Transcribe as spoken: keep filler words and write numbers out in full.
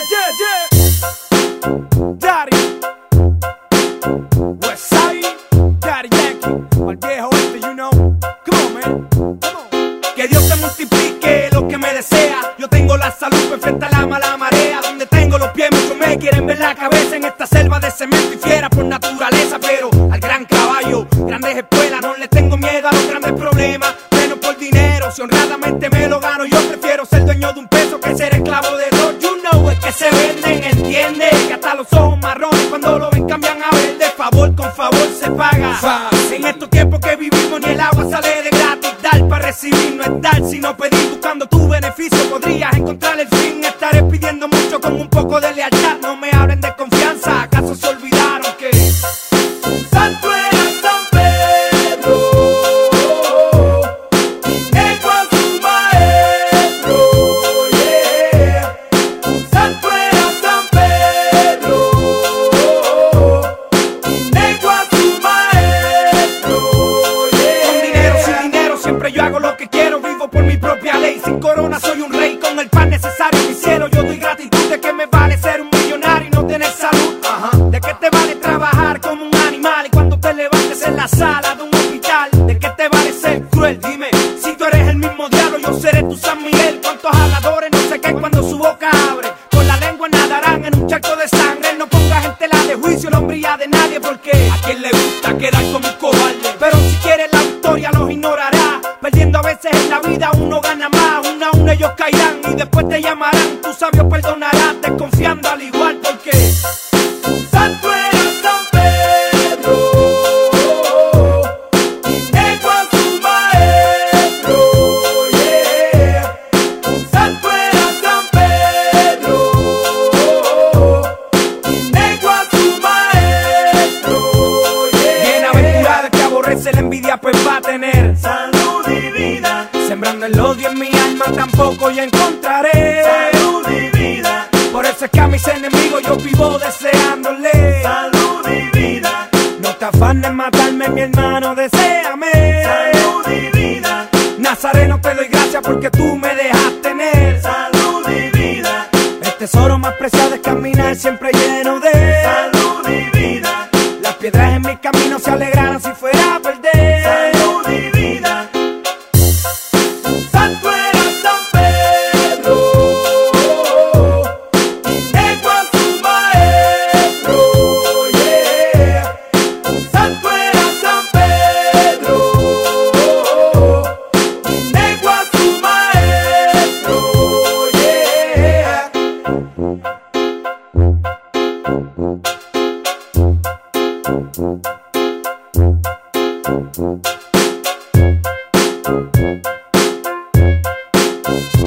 yeah, yeah. Daddy Westside, Daddy Yankee, al viejo este, you know. Come on, man, come on. Que Dios te multiplique lo que me desea. Yo tengo la salud perfecta a la mala marea. Donde tengo los pies muchos me quieren ver la cabeza. En esta selva de cemento y fiera por naturaleza. Pero al gran caballo, grandes espuelas, no le tengo miedo a los grandes problemas. Menos por dinero, si honradamente me lo gano. Yo prefiero ser dueño de un peso que ser esclavo de dos. You know, es que se venden, entiende. Que hasta los ojos marrones cuando lo ven cambian a verde. Favor con favor se paga. En estos tiempos que vivimos ni el agua sale de gratis. Dar para recibir no es dar, sino pedir. Buscando tu beneficio podrías encontrar el fin. Estaré pidiendo mucho con un poco de lealtad. No me hablen de confianza, ¿acaso se olvidaron que Santo era San Pedro? Llegó a su maestro, yeah. Santo era San Pedro. Llegó a su maestro, yeah. Con dinero, sin dinero, siempre yo hago lo que quiero. Vivo por mi propia ley, sin corona soy un rey. Con el pan necesario en mi cielo yo doy gratitud. ¿De qué me vale ser un millonario y no tener salud? Ajá. ¿De qué te vale trabajar como un animal y cuando te levantes en la sala de un hospital? ¿De qué te vale ser cruel? Dime, si tú eres el mismo diablo yo seré tu San Miguel. ¿Cuántos habladores no se caen cuando su boca abre? Con la lengua nadarán en un charco de sangre. No pongas en tela de juicio la hombría de nadie, porque a quien le gusta quedar como un cobarde. Pero si quieres la victoria los ignorará. Perdiendo a veces en la vida uno gana más. Uno a uno ellos caerán y después te llamarán. Tu sabio perdonará desconfiando al igual, porque Santo era San Pedro. Llegó a su maestro, yeah. Santo era San Pedro. Llegó a su maestro, yeah. Bienaventurado el que aborrece la envidia, pues va a tener salud y vida. Sembrando el odio en mi alma tampoco yo encontraré salud y vida. Por eso es que a mis enemigos yo vivo deseándole salud y vida. No te afanes en matarme, mi hermano, deséame salud y vida. Nazareno, te doy gracias porque tú me dejas tener salud y vida. El tesoro más preciado es caminar siempre lleno de salud y vida. Las piedras en mi camino se alegraran si fuera a perder salud y vida. Santo era San Pedro. Llegó a su maestro, yeah. Santo era San Pedro. Llegó a su maestro, yeah.